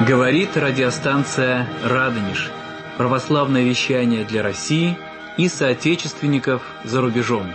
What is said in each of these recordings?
Говорит радиостанция «Радонеж». Православное вещание для России и соотечественников за рубежом.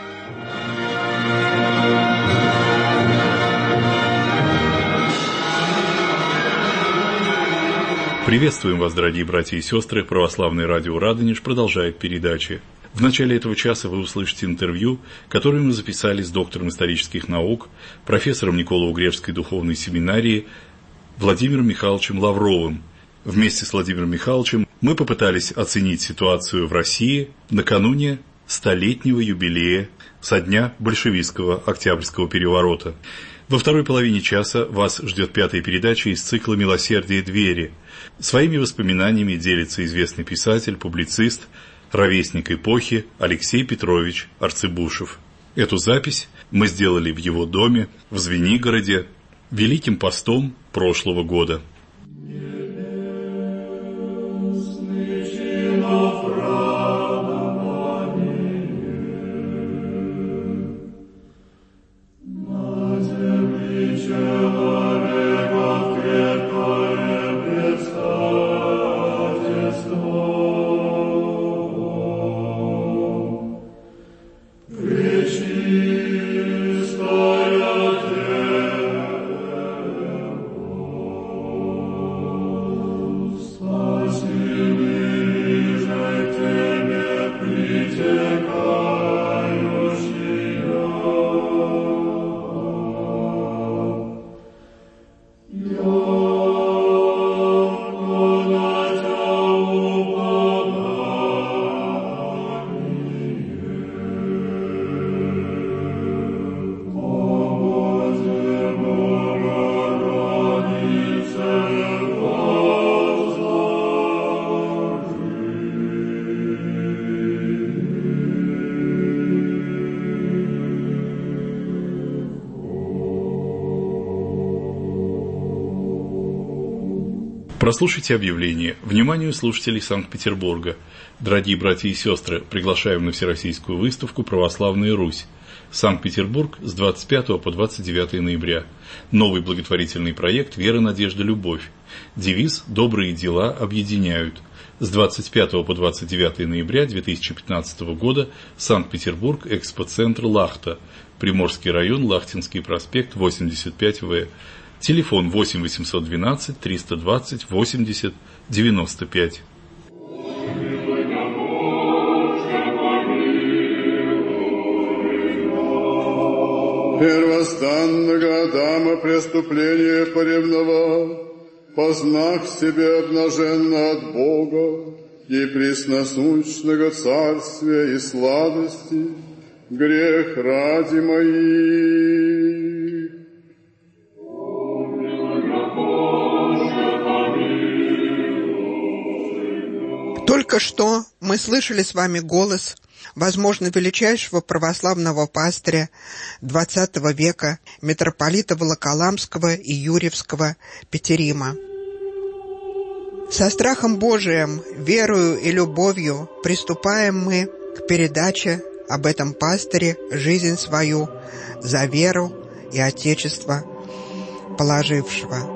Приветствуем вас, дорогие братья и сестры. Православное радио «Радонеж» продолжает передачи. В начале этого часа вы услышите интервью, которое мы записали с доктором исторических наук, профессором Николо-Угревской духовной семинарии Владимиром Михайловичем Лавровым. Вместе с Владимиром Михайловичем мы попытались оценить ситуацию в России накануне столетнего юбилея со дня большевистского Октябрьского переворота. Во второй половине часа вас ждет пятая передача из цикла «Милосердие двери». Своими воспоминаниями делится известный писатель, публицист, ровесник эпохи Алексей Петрович Арцебушев. Эту запись мы сделали в его доме в Звенигороде Великим постом прошлого года. Прослушайте объявление. Вниманию слушателей Санкт-Петербурга. Дорогие братья и сестры, приглашаем на Всероссийскую выставку «Православная Русь». Санкт-Петербург с 25 по 29 ноября. Новый благотворительный проект «Вера, надежда, любовь». Девиз «Добрые дела объединяют». С 25 по 29 ноября 2015 года Санкт-Петербург, экспоцентр «Лахта», Приморский район, Лахтинский проспект, 85В. Телефон 8 812 320 80 95. Первостанного Адама преступление поревновал, познав себе обнаженно от Бога и пресносущного царствия и сладости, грех ради моих. Только что мы слышали с вами голос, возможно, величайшего православного пастыря XX века, митрополита Волоколамского и Юрьевского Петерима. Со страхом Божиим, верою и любовью приступаем мы к передаче об этом пастыре жизнь свою за веру и Отечество положившего.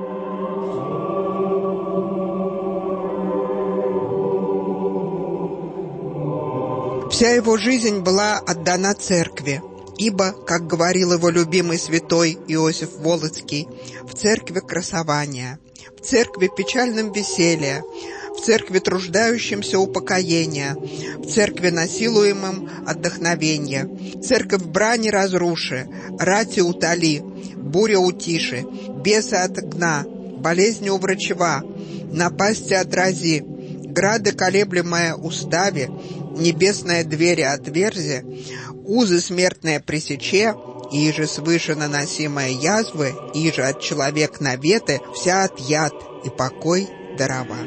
Вся его жизнь была отдана церкви, ибо, как говорил его любимый святой Иосиф Волоцкий, в церкви красования, в церкви печальном веселье, в церкви труждающимся упокоения, в церкви насилуемым отдохновения, церковь брани разруши, рати утоли, буря утиши, беса отгна, болезни уврачева, напасти отрази, грады колеблемая уставе, небесная двери отверзи, узы смертные пресече, иже свыше наносимые язвы, иже от человек наветы, вся от яд и покой дарова.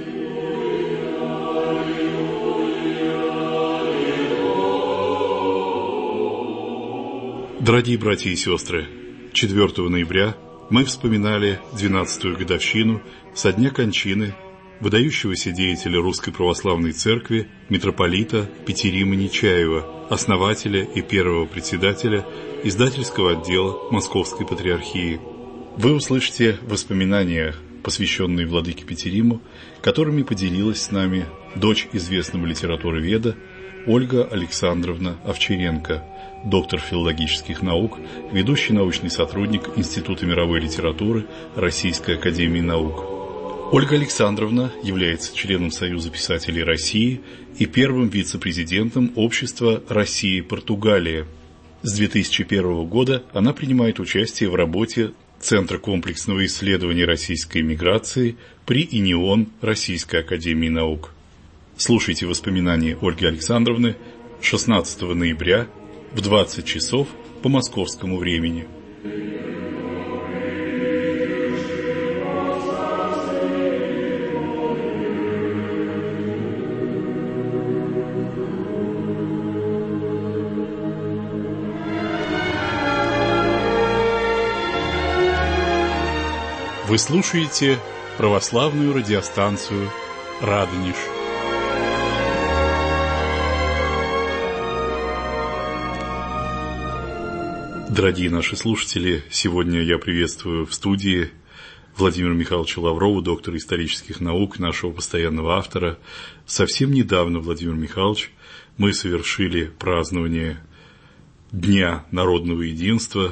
Дорогие братья и сестры, 4 ноября мы вспоминали 12-ю годовщину со дня кончины выдающегося деятеля Русской Православной Церкви митрополита Петерима Нечаева, основателя и первого председателя издательского отдела Московской Патриархии. Вы услышите воспоминания посвященные владыке Петериму, которыми поделилась с нами дочь известного литературоведа Ольга Александровна Овчаренко, доктор филологических наук, ведущий научный сотрудник Института мировой литературы Российской академии наук. Ольга Александровна является членом Союза писателей России и первым вице-президентом Общества России-Португалия. С 2001 года она принимает участие в работе Центра комплексного исследования российской миграции при ИНИОН Российской академии наук. Слушайте воспоминания Ольги Александровны 16 ноября в 20 часов по московскому времени. Вы слушаете православную радиостанцию «Радонеж». Дорогие наши слушатели, сегодня я приветствую в студии Владимира Михайловича Лаврова, доктора исторических наук, нашего постоянного автора. Совсем недавно, Владимир Михайлович, мы совершили празднование Дня народного единства,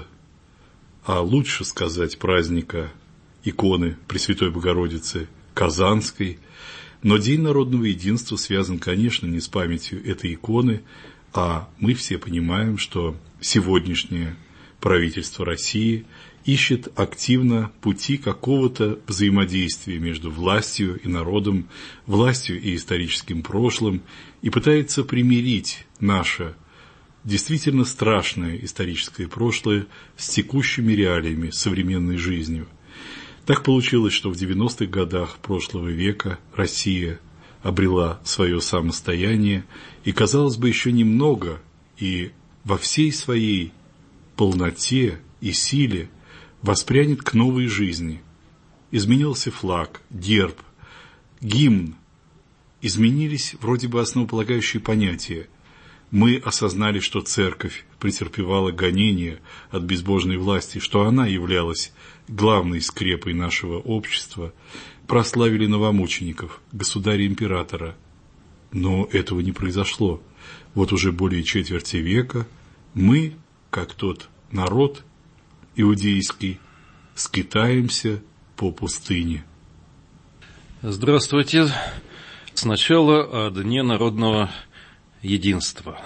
а лучше сказать праздника иконы Пресвятой Богородицы Казанской. Но День народного единства связан, конечно, не с памятью этой иконы, а мы все понимаем, что сегодняшнее правительство России ищет активно пути какого-то взаимодействия между властью и народом, властью и историческим прошлым, и пытается примирить наше действительно страшное историческое прошлое с текущими реалиями современной жизнью. Так получилось, что в 90-х годах прошлого века Россия обрела свое самостояние, и, казалось бы, еще немного, и во всей своей полноте и силе воспрянет к новой жизни. Изменился флаг, герб, гимн, изменились вроде бы основополагающие понятия. Мы осознали, что церковь претерпевала гонения от безбожной власти, что она являлась главной скрепой нашего общества, прославили новомучеников, государя-императора. Но этого не произошло. Вот уже более четверти века мы, как тот народ иудейский, скитаемся по пустыне. Здравствуйте. Сначала о Дне народного единства.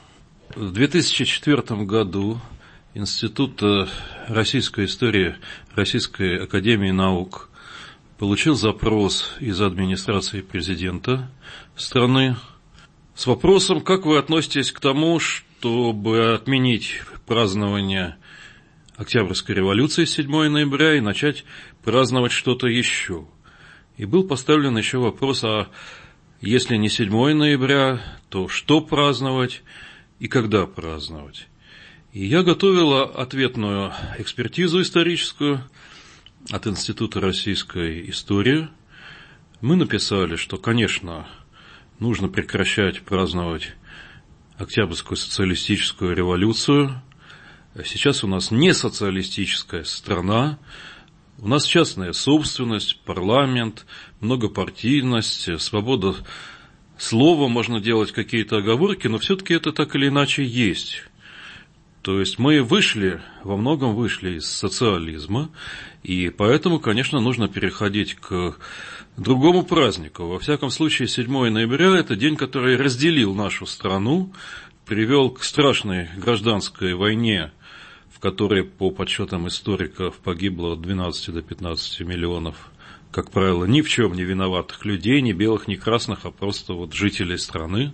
В 2004 году Институт российской истории Российской академии наук получил запрос из администрации президента страны с вопросом, как вы относитесь к тому, чтобы отменить празднование Октябрьской революции 7 ноября и начать праздновать что-то еще. И был поставлен еще вопрос, а если не 7 ноября, то что праздновать и когда праздновать? И я готовила ответную экспертизу историческую от Института российской истории. Мы написали, что, конечно, нужно прекращать праздновать Октябрьскую социалистическую революцию. Сейчас у нас не социалистическая страна, у нас частная собственность, парламент, многопартийность, свобода слова, можно делать какие-то оговорки, но все-таки это так или иначе есть. То есть мы во многом вышли из социализма, и поэтому, конечно, нужно переходить к другому празднику. Во всяком случае, 7 ноября – это день, который разделил нашу страну, привел к страшной гражданской войне, в которой, по подсчетам историков, погибло от 12 до 15 миллионов, как правило, ни в чем не виноватых людей, ни белых, ни красных, а просто вот жителей страны.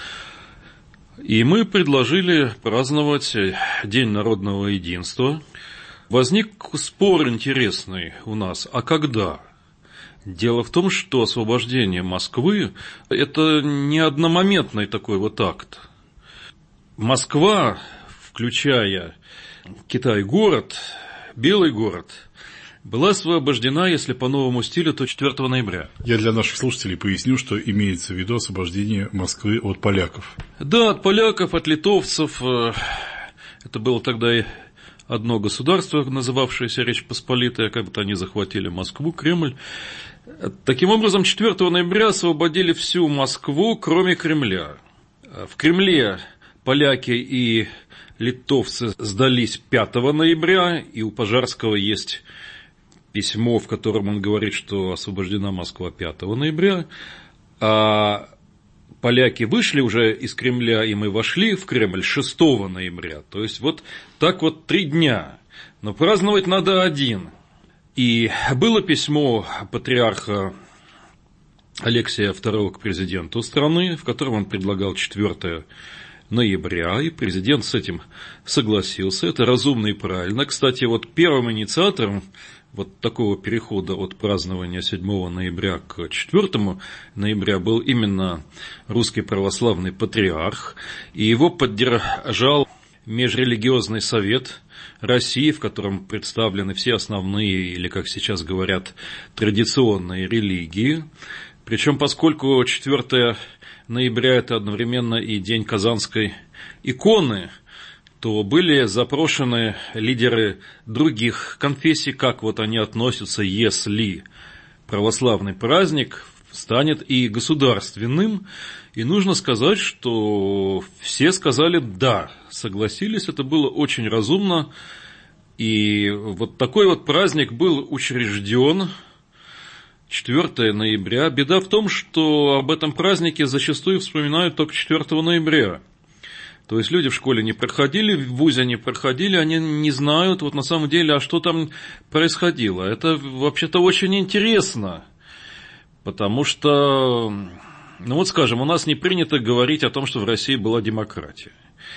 И мы предложили праздновать День народного единства. Возник спор интересный у нас, а когда? Дело в том, что освобождение Москвы – это не одномоментный такой вот акт. Москва, включая Китай-город, Белый город, была освобождена, если по новому стилю, то 4 ноября. Я для наших слушателей поясню, что имеется в виду освобождение Москвы от поляков. Да, от поляков, от литовцев. Это было тогда одно государство, называвшееся Речь Посполитая, как будто они захватили Москву, Кремль. Таким образом, 4 ноября освободили всю Москву, кроме Кремля. В Кремле поляки и литовцы сдались 5 ноября, и у Пожарского есть письмо, в котором он говорит, что освобождена Москва 5 ноября, а поляки вышли уже из Кремля, и мы вошли в Кремль 6 ноября. То есть, вот так вот 3 дня. Но праздновать надо один. И было письмо патриарха Алексия II к президенту страны, в котором он предлагал 4 ноября, и президент с этим согласился. Это разумно и правильно. Кстати, вот первым инициатором вот такого перехода от празднования 7 ноября к 4 ноября был именно русский православный патриарх, и его поддержал Межрелигиозный совет России, в котором представлены все основные, или, как сейчас говорят, традиционные религии. Причем, поскольку 4 ноября – это одновременно и день Казанской иконы, то были запрошены лидеры других конфессий, как вот они относятся, если православный праздник станет и государственным. И нужно сказать, что все сказали «да», согласились, это было очень разумно. И вот такой вот праздник был учрежден 4 ноября. Беда в том, что об этом празднике зачастую вспоминают только 4 ноября. То есть люди в школе не проходили, в вузе не проходили, они не знают вот на самом деле, а что там происходило. Это вообще-то очень интересно, потому что, ну вот скажем, у нас не принято говорить о том, что в России была демократия.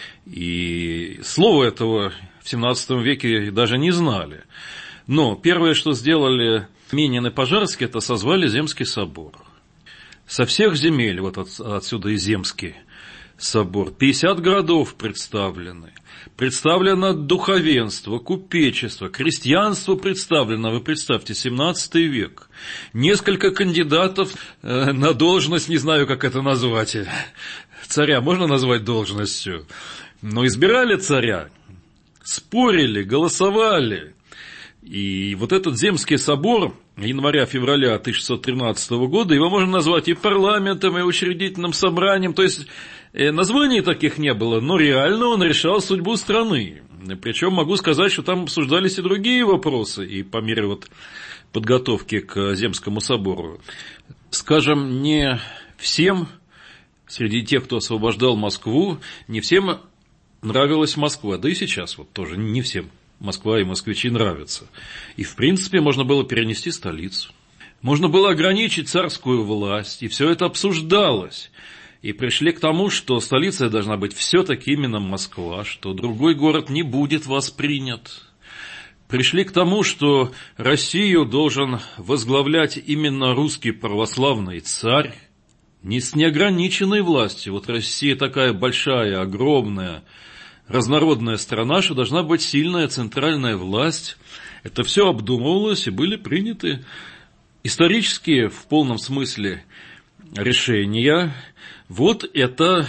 И слова этого в 17 веке даже не знали. Но первое, что сделали Минин и Пожарский, это созвали Земский собор. Со всех земель, вот отсюда и Земский собор, 50 городов представлены. Представлено духовенство, купечество, крестьянство представлено, вы представьте, 17 век. Несколько кандидатов на должность, не знаю, как это назвать, царя можно назвать должностью, но избирали царя, спорили, голосовали. И вот этот Земский собор января-февраля 1613 года, его можно назвать и парламентом, и учредительным собранием, то есть названий таких не было, но реально он решал судьбу страны. Причем могу сказать, что там обсуждались и другие вопросы, и по мере вот подготовки к Земскому собору. Скажем, не всем, среди тех, кто освобождал Москву, не всем нравилась Москва, да и сейчас вот тоже не всем Москва и москвичи нравятся. И, в принципе, можно было перенести столицу. Можно было ограничить царскую власть, и все это обсуждалось. И пришли к тому, что столица должна быть все-таки именно Москва, что другой город не будет воспринят. Пришли к тому, что Россию должен возглавлять именно русский православный царь, не с неограниченной властью. Вот Россия такая большая, огромная, разнородная страна, что должна быть сильная центральная власть. Это все обдумывалось, и были приняты исторические, в полном смысле, решения. Вот это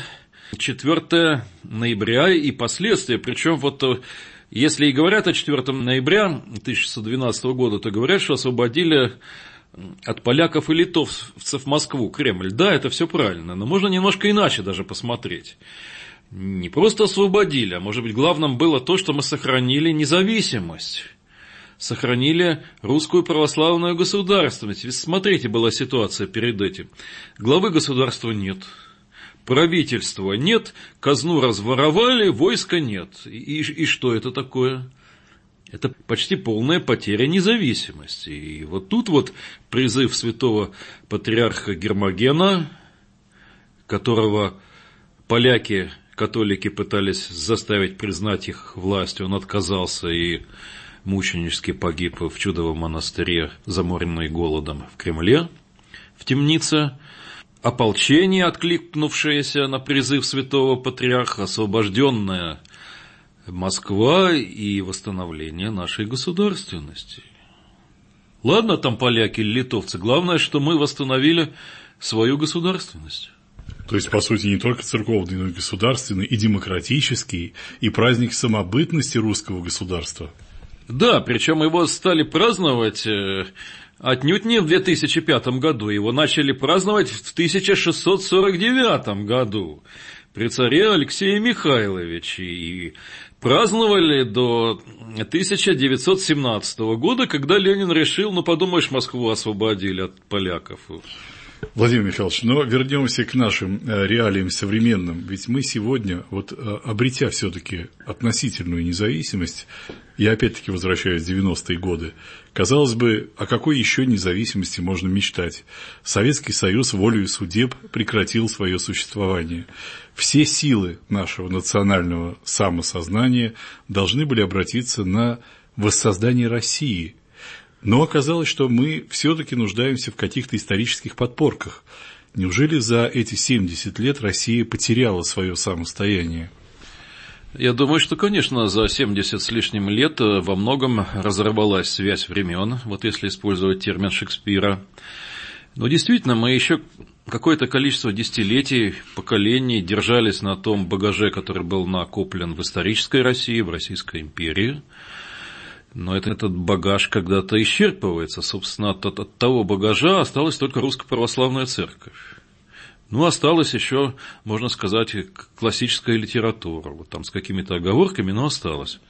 4 ноября и последствия. Причем вот если и говорят о 4 ноября 1612 года, то говорят, что освободили от поляков и литовцев Москву, Кремль. Да, это все правильно, но можно немножко иначе даже посмотреть. Не просто освободили, а может быть главным было то, что мы сохранили независимость, сохранили русскую православную государственность. Ведь смотрите, была ситуация перед этим. Главы государства нет, правительства нет, казну разворовали, войска нет. И что это такое? Это почти полная потеря независимости. И вот тут вот призыв святого патриарха Гермогена, которого поляки, католики пытались заставить признать их власть, он отказался и мученически погиб в Чудовом монастыре, заморенный голодом в Кремле, в темнице. Ополчение, откликнувшееся на призыв святого патриарха, освобожденная Москва и восстановление нашей государственности. Ладно, там поляки или литовцы, главное, что мы восстановили свою государственность. То есть, по сути, не только церковный, но и государственный, и демократический, и праздник самобытности русского государства. Да, причем его стали праздновать отнюдь не в 2005 году, его начали праздновать в 1649 году при царе Алексее Михайловиче, и праздновали до 1917 года, когда Ленин решил, ну, подумаешь, Москву освободили от поляков. Владимир Михайлович, но вернемся к нашим реалиям современным. Ведь мы сегодня, вот обретя все-таки относительную независимость, я опять-таки возвращаюсь в 90-е годы, казалось бы, о какой еще независимости можно мечтать? Советский Союз волею судеб прекратил свое существование. Все силы нашего национального самосознания должны были обратиться на воссоздание России. Но оказалось, что мы все-таки нуждаемся в каких-то исторических подпорках. Неужели за эти 70 лет Россия потеряла свое самостояние? Я думаю, что, конечно, за 70 с лишним лет во многом разорвалась связь времен, вот если использовать термин Шекспира. Но действительно, мы еще какое-то количество десятилетий, поколений держались на том багаже, который был накоплен в исторической России, в Российской империи. Но этот багаж когда-то исчерпывается. Собственно, от того багажа осталась только Русская Православная Церковь. Ну, осталась еще, можно сказать, классическая литература. Вот там с какими-то оговорками, но осталась.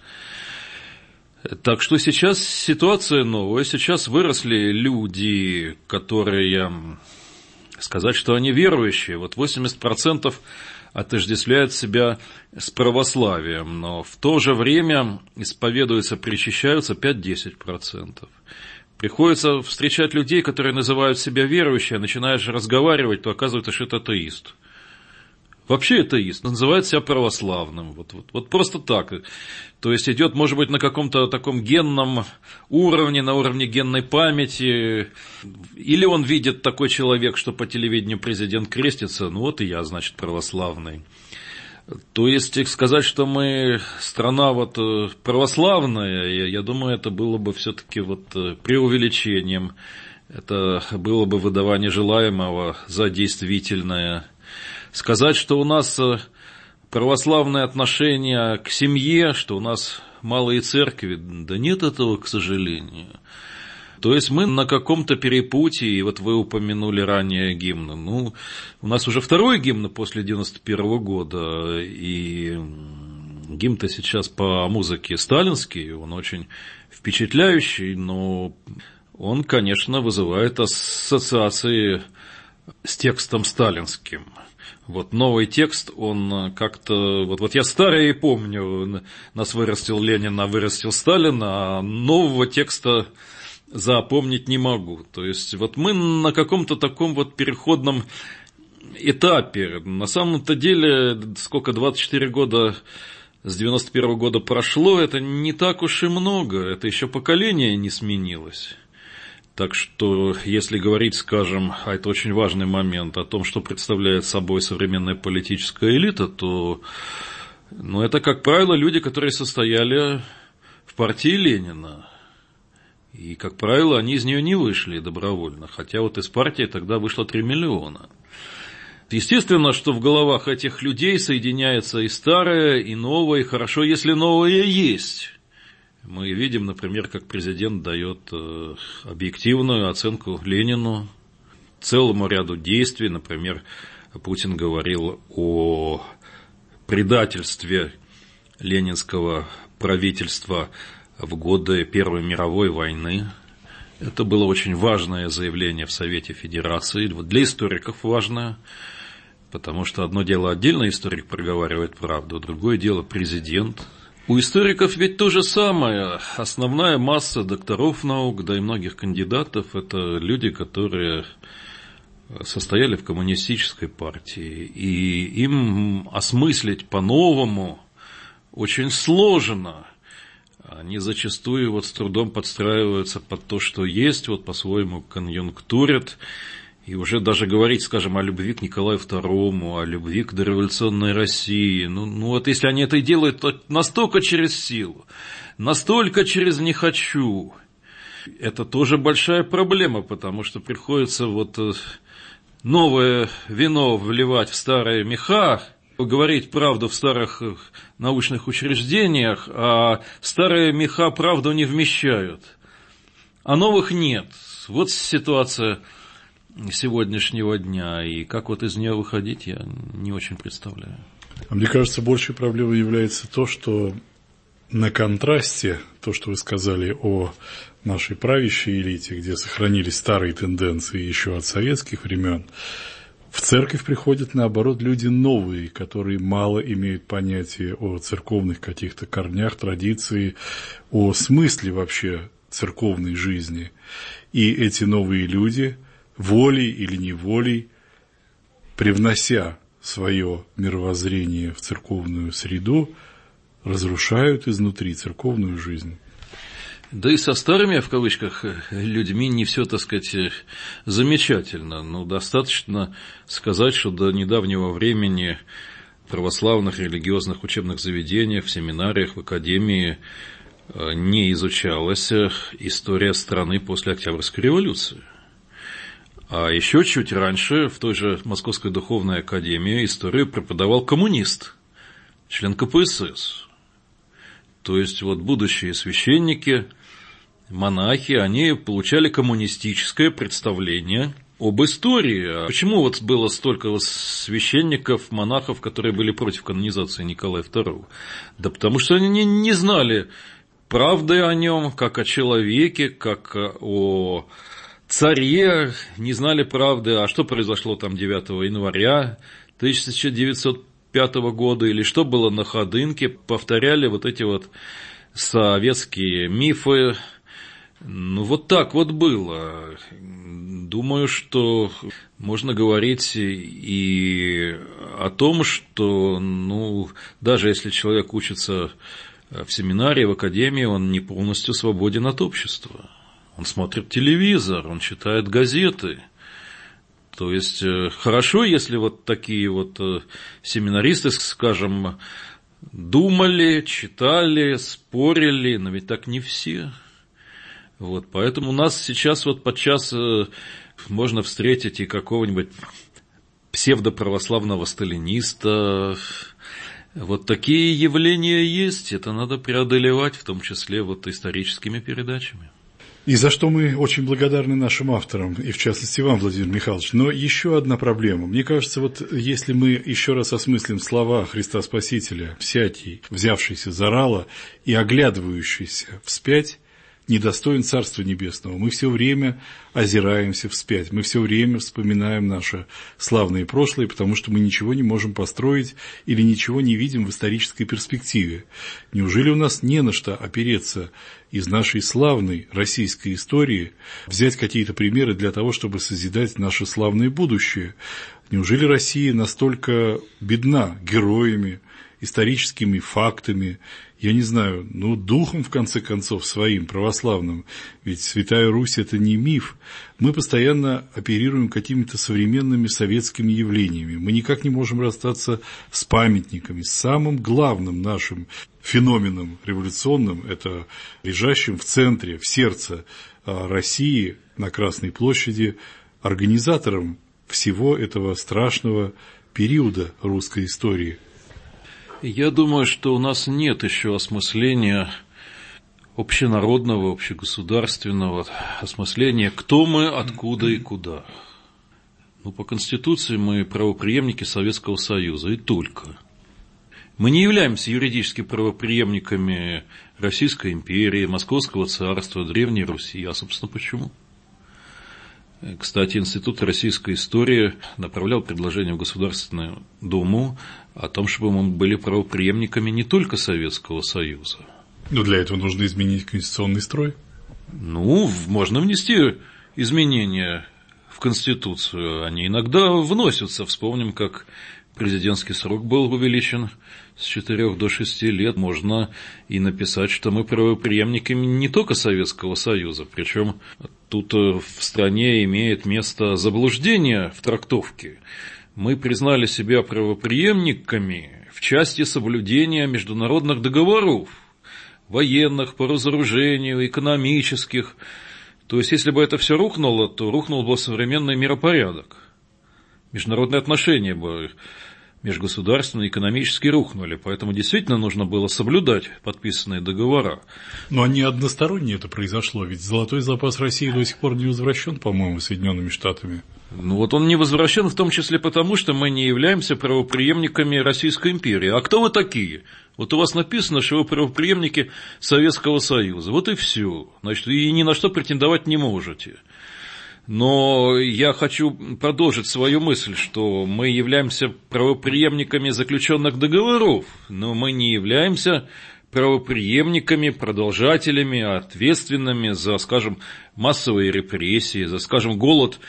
Так что сейчас ситуация новая. Сейчас выросли люди, которые, сказать, что они верующие. Вот 80% отождествляют себя с православием, но в то же время исповедуются, причащаются 5-10%. Приходится встречать людей, которые называют себя верующими, начинаешь разговаривать, то оказывается, что это атеист. Вообще атеист, называет себя православным, вот просто так. То есть идет, может быть, на каком-то таком генном уровне, на уровне генной памяти, или он видит такой человек, что по телевидению президент крестится, ну вот и я, значит, православный. То есть сказать, что мы страна вот православная, я думаю, это было бы все-таки вот преувеличением, это было бы выдавание желаемого за действительное. Сказать, что у нас православное отношение к семье, что у нас малые церкви, да нет этого, к сожалению. То есть мы на каком-то перепутье, и вот вы упомянули ранее гимн. Ну, у нас уже второй гимн после 91 года, и гимн-то сейчас по музыке сталинский, он очень впечатляющий, но он, конечно, вызывает ассоциации с текстом сталинским. Вот новый текст, он как-то... Вот я старый помню, нас вырастил Ленин, а вырастил Сталин, а нового текста запомнить не могу. То есть вот мы на каком-то таком вот переходном этапе. На самом-то деле, сколько, 24 года с 91 года прошло, это не так уж и много, это еще поколение не сменилось. Так что, если говорить, скажем, а это очень важный момент, о том, что представляет собой современная политическая элита, то это, как правило, люди, которые состояли в партии Ленина. И, как правило, они из нее не вышли добровольно, хотя вот из партии тогда вышло 3 миллиона. Естественно, что в головах этих людей соединяется и старое, и новое, и хорошо, если новое есть. Мы видим, например, как президент дает объективную оценку Ленину, целому ряду действий. Например, Путин говорил о предательстве ленинского правительства в годы Первой мировой войны. Это было очень важное заявление в Совете Федерации, для историков важное, потому что одно дело отдельно историк проговаривает правду, другое дело президент. У историков ведь то же самое. Основная масса докторов наук, да и многих кандидатов, это люди, которые состояли в коммунистической партии. И им осмыслить по-новому очень сложно. Они зачастую вот с трудом подстраиваются под то, что есть, вот по-своему конъюнктурят. И уже даже говорить, скажем, о любви к Николаю II, о любви к дореволюционной России. Вот если они это и делают, то настолько через силу, настолько через «не хочу». Это тоже большая проблема, потому что приходится вот новое вино вливать в старые меха, говорить правду в старых научных учреждениях, а старые меха правду не вмещают, а новых нет. Вот ситуация сегодняшнего дня, и как вот из нее выходить, я не очень представляю. А мне кажется, большей проблемой является то, что на контрасте, то, что вы сказали о нашей правящей элите, где сохранились старые тенденции еще от советских времен, в церковь приходят, наоборот, люди новые, которые мало имеют понятия о церковных каких-то корнях, традиции, о смысле вообще церковной жизни. И эти новые люди, волей или неволей, привнося свое мировоззрение в церковную среду, разрушают изнутри церковную жизнь. Да и со старыми, в кавычках, людьми не все, так сказать, замечательно. Но достаточно сказать, что до недавнего времени в православных религиозных учебных заведениях, в семинариях, в академии не изучалась история страны после Октябрьской революции. А еще чуть раньше в той же Московской духовной академии историю преподавал коммунист, член КПСС. То есть, вот будущие священники, монахи, они получали коммунистическое представление об истории. А почему вот было столько священников, монахов, которые были против канонизации Николая II? Да потому что они не знали правды о нем, как о человеке, как о царе, не знали правды, а что произошло там 9 января 1905 года, или что было на Ходынке, повторяли вот эти вот советские мифы. Ну, вот так вот было. Думаю, что можно говорить и о том, что, ну, даже если человек учится в семинарии, в академии, он не полностью свободен от общества. Он смотрит телевизор, он читает газеты. То есть, хорошо, если вот такие вот семинаристы, скажем, думали, читали, спорили, но ведь так не все. Вот, поэтому у нас сейчас вот подчас можно встретить и какого-нибудь псевдоправославного сталиниста. Вот такие явления есть, это надо преодолевать, в том числе вот историческими передачами. И за что мы очень благодарны нашим авторам, и в частности вам, Владимир Михайлович. Но еще одна проблема. Мне кажется, вот если мы еще раз осмыслим слова Христа Спасителя, всякий, взявшийся за рало и оглядывающийся вспять, недостоин Царства Небесного. Мы все время озираемся вспять, мы все время вспоминаем наше славное прошлое, потому что мы ничего не можем построить или ничего не видим в исторической перспективе. Неужели у нас не на что опереться из нашей славной российской истории, взять какие-то примеры для того, чтобы созидать наше славное будущее? Неужели Россия настолько бедна героями, историческими фактами, я не знаю, ну, духом, в конце концов, своим, православным, ведь Святая Русь – это не миф, мы постоянно оперируем какими-то современными советскими явлениями, мы никак не можем расстаться с памятниками, с самым главным нашим феноменом революционным, это лежащим в центре, в сердце России, на Красной площади, организатором всего этого страшного периода русской истории. Я думаю, что у нас нет еще осмысления общенародного, общегосударственного, осмысления, кто мы, откуда и куда. Ну, по Конституции мы правопреемники Советского Союза, и только. Мы не являемся юридически правопреемниками Российской империи, Московского царства, Древней Руси. А, собственно, почему? Кстати, Институт российской истории направлял предложение в Государственную Думу о том, чтобы мы были правопреемниками не только Советского Союза. Но для этого нужно изменить конституционный строй. Ну, можно внести изменения в Конституцию. Они иногда вносятся. Вспомним, как президентский срок был увеличен с 4 до 6 лет. Можно и написать, что мы правопреемниками не только Советского Союза. Причем тут в стране имеет место заблуждение в трактовке. Мы признали себя правопреемниками в части соблюдения международных договоров, военных, по разоружению, экономических. То есть, если бы это все рухнуло, то рухнул бы современный миропорядок. международные отношения бы межгосударственные, экономически рухнули. Поэтому действительно нужно было соблюдать подписанные договора. Но не односторонне это произошло, ведь золотой запас России до сих пор не возвращен, по-моему, Соединенными Штатами. Ну вот он не возвращен в том числе потому, что мы не являемся правопреемниками Российской империи. А кто вы такие? Вот у вас написано, что вы правопреемники Советского Союза. Вот и все. Значит, и ни на что претендовать не можете. Но я хочу продолжить свою мысль, что мы являемся правопреемниками заключенных договоров, но мы не являемся правопреемниками, продолжателями, ответственными за, скажем, массовые репрессии, за, скажем, голод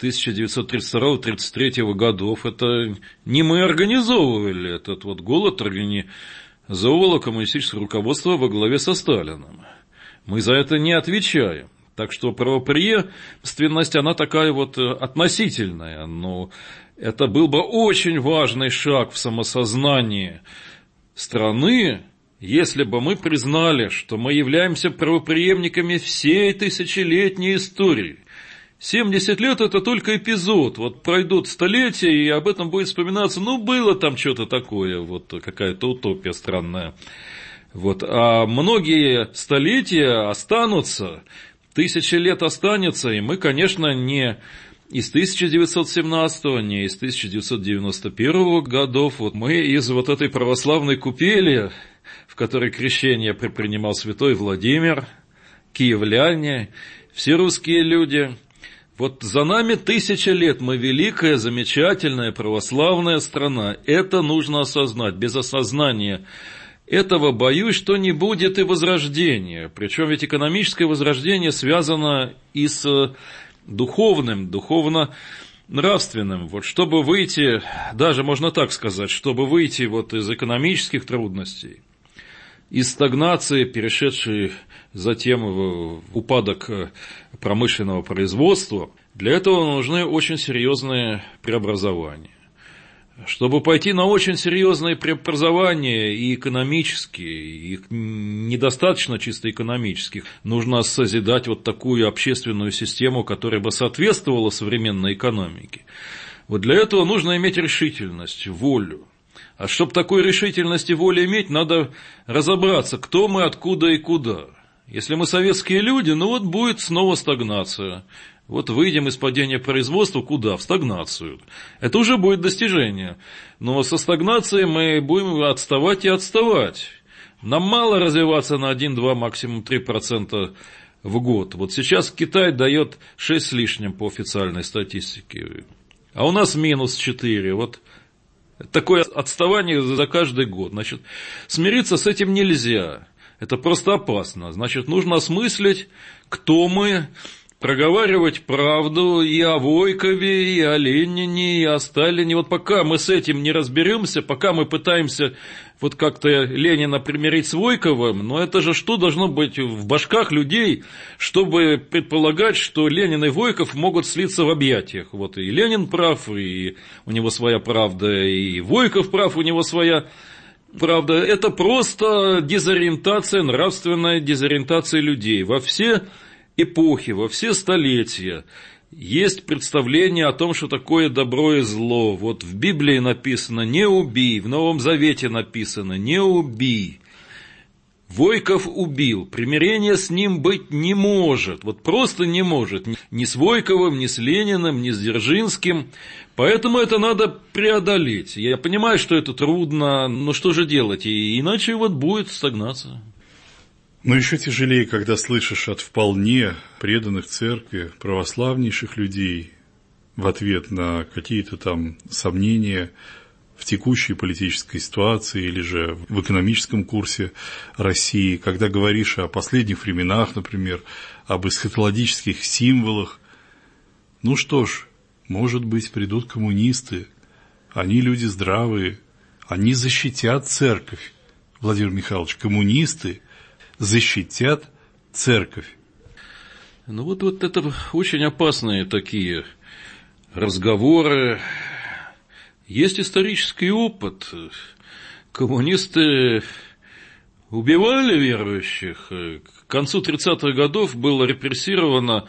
1932-1933 годов. Это не мы организовывали этот вот голод, организовывало коммунистическое руководство во главе со Сталиным. Мы за это не отвечаем. Так что правопреемственность, она такая вот относительная, но это был бы очень важный шаг в самосознании страны, если бы мы признали, что мы являемся правопреемниками всей тысячелетней истории. 70 лет – это только эпизод, вот пройдут столетия, и об этом будет вспоминаться, ну, было там что-то такое, вот какая-то утопия странная. Вот. А многие столетия останутся. Тысячи лет останется, и мы, конечно, не из 1917-го, не из 1991 годов, вот мы из вот этой православной купели, в которой крещение принимал святой Владимир, киевляне, все русские люди. Вот за нами 1000 лет, мы великая, замечательная православная страна. Это нужно осознать. Без осознания этого, боюсь, что не будет и возрождения. Причем ведь экономическое возрождение связано и с духовным, духовно-нравственным. Вот чтобы выйти, даже можно так сказать, чтобы выйти вот из экономических трудностей, из стагнации, перешедшей затем в упадок промышленного производства, для этого нужны очень серьезные преобразования. Чтобы пойти на очень серьезные преобразования и экономические, их недостаточно чисто экономических, нужно созидать вот такую общественную систему, которая бы соответствовала современной экономике. Вот для этого нужно иметь решительность, волю. А чтобы такой решительность и волю иметь, надо разобраться, кто мы, откуда и куда. Если мы советские люди, ну вот будет снова стагнация. Вот выйдем из падения производства куда? В стагнацию. Это уже будет достижение. Но со стагнацией мы будем отставать и отставать. Нам мало развиваться на 1-2, максимум 3% в год. Вот сейчас Китай дает 6 с лишним по официальной статистике. А у нас минус 4. Вот такое отставание за каждый год. Значит, смириться с этим нельзя. Это просто опасно. Значит, нужно осмыслить, кто мы, проговаривать правду и о Войкове, и о Ленине, и о Сталине. Вот пока мы с этим не разберемся, пока мы пытаемся вот как-то Ленина примирить с Войковым, но это же что должно быть в башках людей, чтобы предполагать, что Ленин и Войков могут слиться в объятиях. Вот и Ленин прав, и у него своя правда, и Войков прав, у него своя правда. Это просто дезориентация, нравственная дезориентация людей. Во все эпохи, во все столетия есть представление о том, что такое добро и зло. Вот в Библии написано «не убий», в Новом Завете написано «не убий». Войков убил, примирения с ним быть не может, вот просто не может, ни с Войковым, ни с Лениным, ни с Дзержинским, поэтому это надо преодолеть. Я понимаю, что это трудно, но что же делать, иначе вот будет стагнация. Но еще тяжелее, когда слышишь от вполне преданных церкви, православнейших людей в ответ на какие-то там сомнения в текущей политической ситуации или же в экономическом курсе России, когда говоришь о последних временах, например, об эсхатологических символах. Ну что ж, может быть, придут коммунисты, они люди здравые, они защитят церковь. Владимир Михайлович, коммунисты защитят церковь. Ну вот это очень опасные такие разговоры. Есть исторический опыт. Коммунисты Убивали верующих. К концу 30-х годов было репрессировано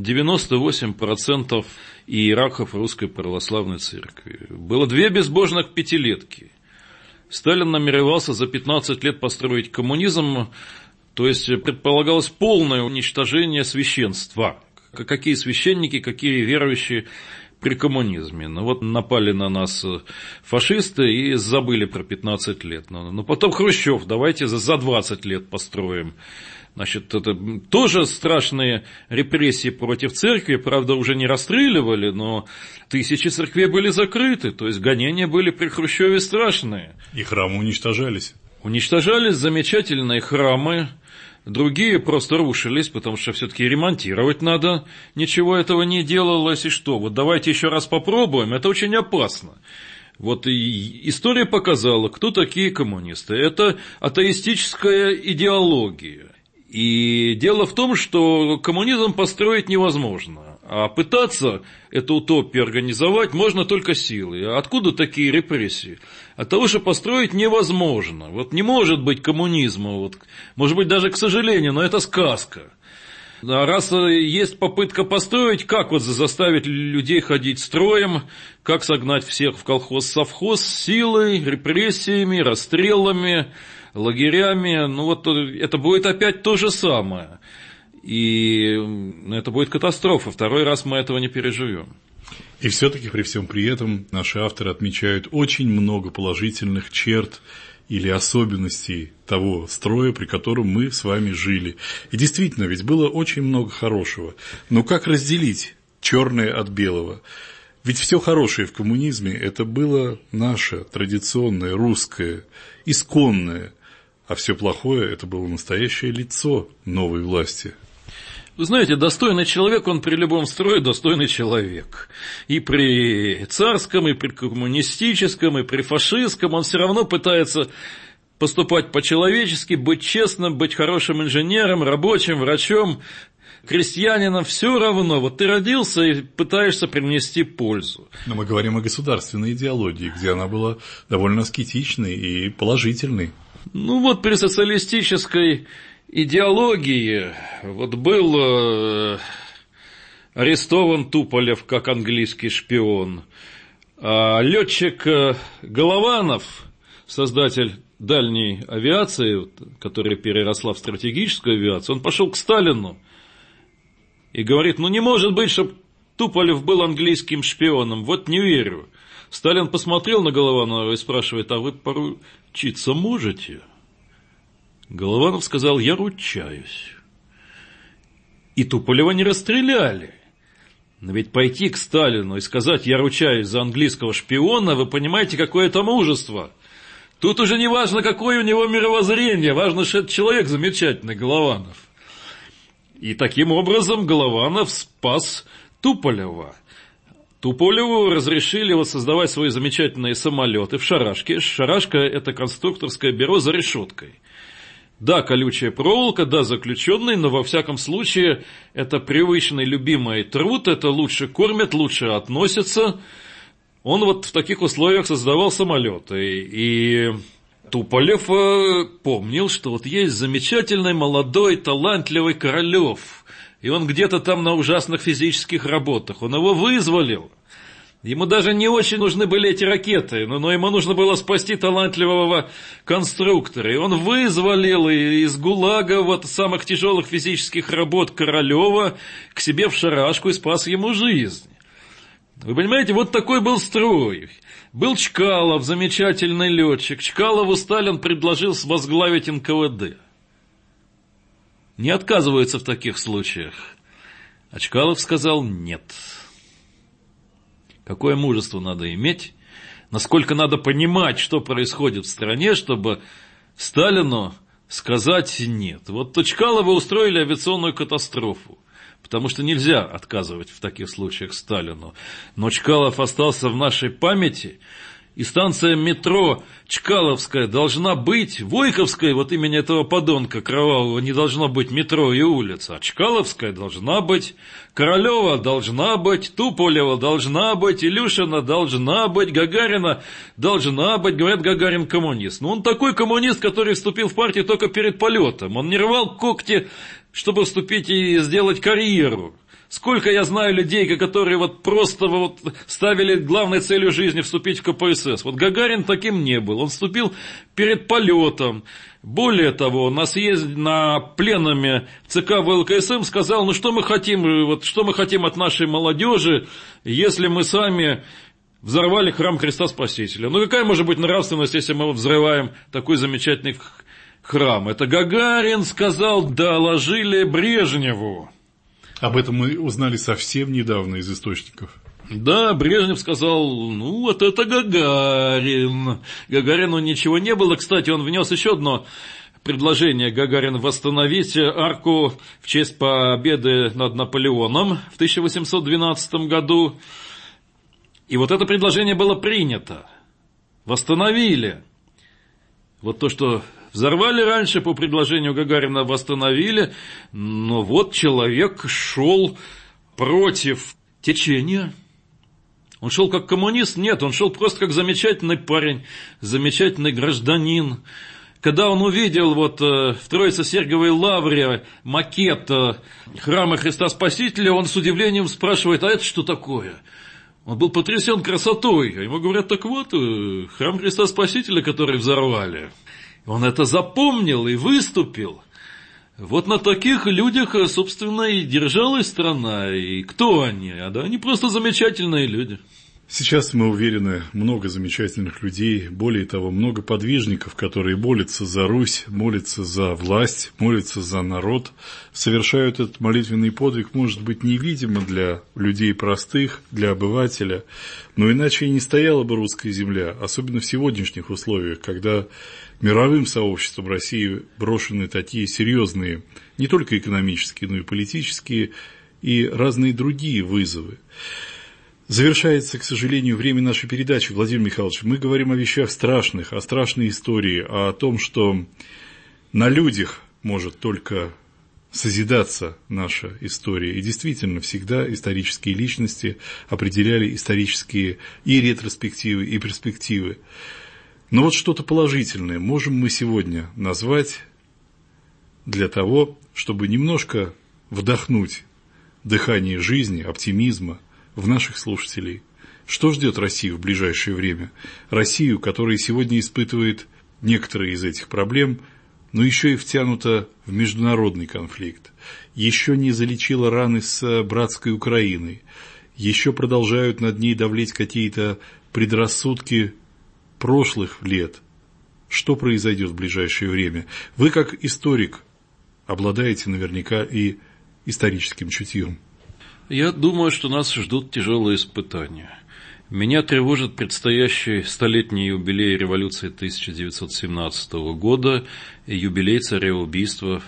98% иерархов Русской Православной Церкви. Было 2 безбожных пятилетки. Сталин намеревался за 15 лет построить коммунизм, то есть предполагалось полное уничтожение священства. Какие священники, какие верующие при коммунизме. Ну вот напали на нас фашисты и забыли про 15 лет. Но потом Хрущев, давайте за 20 лет построим. Значит, это тоже страшные репрессии против церкви, правда, уже не расстреливали, но 1000 церквей были закрыты, то есть гонения были при Хрущеве страшные. И храмы уничтожались. Уничтожались замечательные храмы, другие просто рушились, потому что все-таки ремонтировать надо, ничего этого не делалось, и что, вот давайте еще раз попробуем, это очень опасно. Вот и история показала, кто такие коммунисты. Это атеистическая идеология. И дело в том, что коммунизм построить невозможно, а пытаться эту утопию организовать можно только силой. А откуда такие репрессии? От того, что построить невозможно. Вот не может быть коммунизма, вот, может быть, даже к сожалению, но это сказка. А раз есть попытка построить, как вот заставить людей ходить строем, как согнать всех в колхоз-совхоз силой, репрессиями, расстрелами, лагерями, ну вот это будет опять то же самое. И это будет катастрофа. Второй раз мы этого не переживем. И все-таки при всем при этом наши авторы отмечают очень много положительных черт или особенностей того строя, при котором мы с вами жили. И действительно, ведь было очень много хорошего. Но как разделить черное от белого? Ведь все хорошее в коммунизме – это было наше, традиционное, русское, исконное. А все плохое – это было настоящее лицо новой власти. Вы знаете, достойный человек, он при любом строе достойный человек. И при царском, и при коммунистическом, и при фашистском он все равно пытается поступать по-человечески, быть честным, быть хорошим инженером, рабочим, врачом, крестьянином, все равно. Вот ты родился и пытаешься принести пользу. Но мы говорим о государственной идеологии, где она была довольно аскетичной и положительной. Ну вот при социалистической идеологии вот был арестован Туполев как английский шпион, а летчик Голованов, создатель дальней авиации, которая переросла в стратегическую авиацию, он пошел к Сталину и говорит: ну не может быть, чтобы Туполев был английским шпионом, вот не верю. Сталин посмотрел на Голованова и спрашивает: а вы поручиться можете? Голованов сказал: я ручаюсь. И Туполева не расстреляли. Но ведь пойти к Сталину и сказать: я ручаюсь за английского шпиона, вы понимаете, какое это мужество. Тут уже не важно, какое у него мировоззрение, важно, что это человек замечательный, Голованов. И таким образом Голованов спас Туполева. Туполеву разрешили вот создавать свои замечательные самолеты в Шарашке. Шарашка – это конструкторское бюро за решеткой. Да, колючая проволока, да, заключенный, но во всяком случае это привычный, любимый труд, это лучше кормят, лучше относятся. Он вот в таких условиях создавал самолеты. И Туполев помнил, что вот есть замечательный, молодой, талантливый Королёв. И он где-то там на ужасных физических работах. Он его вызволил. Ему даже не очень нужны были эти ракеты, но ему нужно было спасти талантливого конструктора. И он вызволил из ГУЛАГа вот самых тяжелых физических работ Королёва к себе в Шарашку и спас ему жизнь. Вы понимаете, вот такой был строй. Был Чкалов, замечательный летчик. Чкалову Сталин предложил возглавить НКВД. Не отказываются в таких случаях. А Чкалов сказал нет. Какое мужество надо иметь, насколько надо понимать, что происходит в стране, чтобы Сталину сказать нет. Вот Чкалова устроили авиационную катастрофу, потому что нельзя отказывать в таких случаях Сталину. Но Чкалов остался в нашей памяти, И станция метро Чкаловская должна быть, Войковская, вот имени этого подонка кровавого, не должно быть метро и улица, а Чкаловская должна быть, Королева должна быть, Туполева должна быть, Илюшина должна быть, Гагарина должна быть. Говорят, Гагарин коммунист. Но он такой коммунист, который вступил в партию только перед полетом. Он не рвал когти, чтобы вступить и сделать карьеру. Сколько я знаю людей, которые вот просто вот ставили главной целью жизни вступить в КПСС. Вот Гагарин таким не был. Он вступил перед полетом. Более того, на пленуме ЦК ВЛКСМ сказал, ну что мы хотим от нашей молодежи, если мы сами взорвали храм Христа Спасителя. Ну какая может быть нравственность, если мы взрываем такой замечательный храм? Это Гагарин сказал, доложили Брежневу. Об этом мы узнали совсем недавно из источников. Да, Брежнев сказал, ну вот это Гагарин. Гагарину ничего не было. Кстати, он внес еще одно предложение Гагарин восстановить арку в честь победы над Наполеоном в 1812 году. И вот это предложение было принято. Восстановили. Вот то, что взорвали раньше, по предложению Гагарина восстановили, но вот человек шел против течения. Он шел как коммунист? Нет, он шел просто как замечательный парень, замечательный гражданин. Когда он увидел вот в Троице-Сергиевой лавре макет храма Христа Спасителя, он с удивлением спрашивает, а это что такое? Он был потрясен красотой. А ему говорят, так вот, храм Христа Спасителя, который взорвали. Он это запомнил и выступил. Вот на таких людях, собственно, и держалась страна. И кто они? Да они просто замечательные люди. Сейчас, мы уверены, много замечательных людей, более того, много подвижников, которые молятся за Русь, молятся за власть, молятся за народ, совершают этот молитвенный подвиг, может быть, невидимо для людей простых, для обывателя, но иначе и не стояла бы русская земля, особенно в сегодняшних условиях, когда мировым сообществом России брошены такие серьезные, не только экономические, но и политические и разные другие вызовы. Завершается, к сожалению, время нашей передачи. Владимир Михайлович, мы говорим о вещах страшных, о страшной истории, о том, что на людях может только созидаться наша история. И действительно, всегда исторические личности определяли исторические и ретроспективы, и перспективы. Но вот что-то положительное можем мы сегодня назвать для того, чтобы немножко вдохнуть дыхание жизни, оптимизма в наших слушателей. Что ждет Россию в ближайшее время? Россию, которая сегодня испытывает некоторые из этих проблем, но еще и втянута в международный конфликт, еще не залечила раны с братской Украиной, еще продолжают над ней давлеть какие-то предрассудки прошлых лет. Что произойдет в ближайшее время? Вы, как историк, обладаете наверняка и историческим чутьем. Я думаю, что нас ждут тяжелые испытания. Меня тревожит предстоящий столетний юбилей революции 1917 года и юбилей цареубийства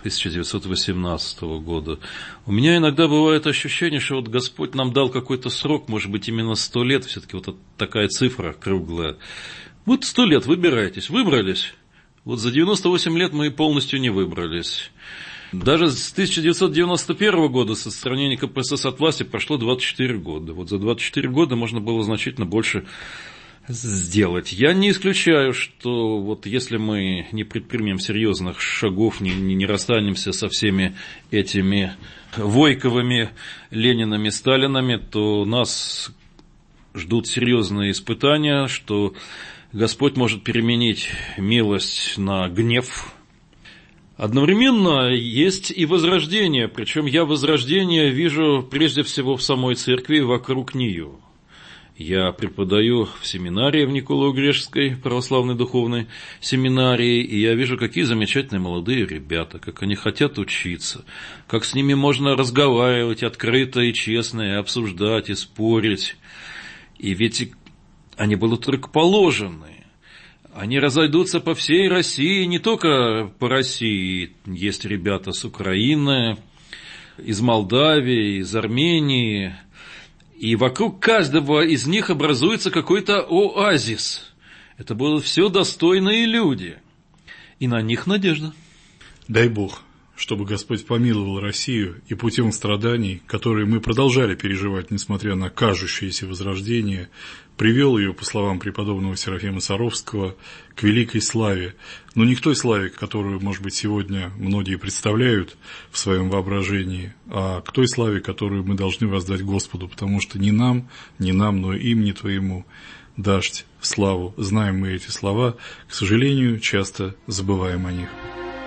1918 года. У меня иногда бывает ощущение, что вот Господь нам дал какой-то срок, может быть, именно 100 лет, все-таки вот такая цифра круглая. Вот 100 лет, выбирайтесь, выбрались. Вот за 98 лет мы полностью не выбрались. Даже с 1991 года, со отстранения КПСС от власти, прошло 24 года. Вот за 24 года можно было значительно больше сделать. Я не исключаю, что вот если мы не предпримем серьезных шагов, не расстанемся со всеми этими Войковыми, Ленинами, Сталинами, то нас ждут серьезные испытания, что Господь может переменить милость на гнев. Одновременно есть и возрождение, причем я возрождение вижу прежде всего в самой церкви и вокруг нее. Я преподаю в семинарии в Николо-Грешской православной духовной семинарии, и я вижу, какие замечательные молодые ребята, как они хотят учиться, как с ними можно разговаривать открыто и честно, и обсуждать, и спорить. И ведь они будут рукоположены. Они разойдутся по всей России, не только по России. Есть ребята с Украины, из Молдавии, из Армении. И вокруг каждого из них образуется какой-то оазис. Это будут все достойные люди. И на них надежда. Дай Бог, чтобы Господь помиловал Россию и путем страданий, которые мы продолжали переживать, несмотря на кажущееся возрождение, привел ее, по словам преподобного Серафима Саровского, к великой славе, но не к той славе, которую, может быть, сегодня многие представляют в своем воображении, а к той славе, которую мы должны воздать Господу, потому что не нам, но имени Твоему дашь славу. Знаем мы эти слова, к сожалению, часто забываем о них.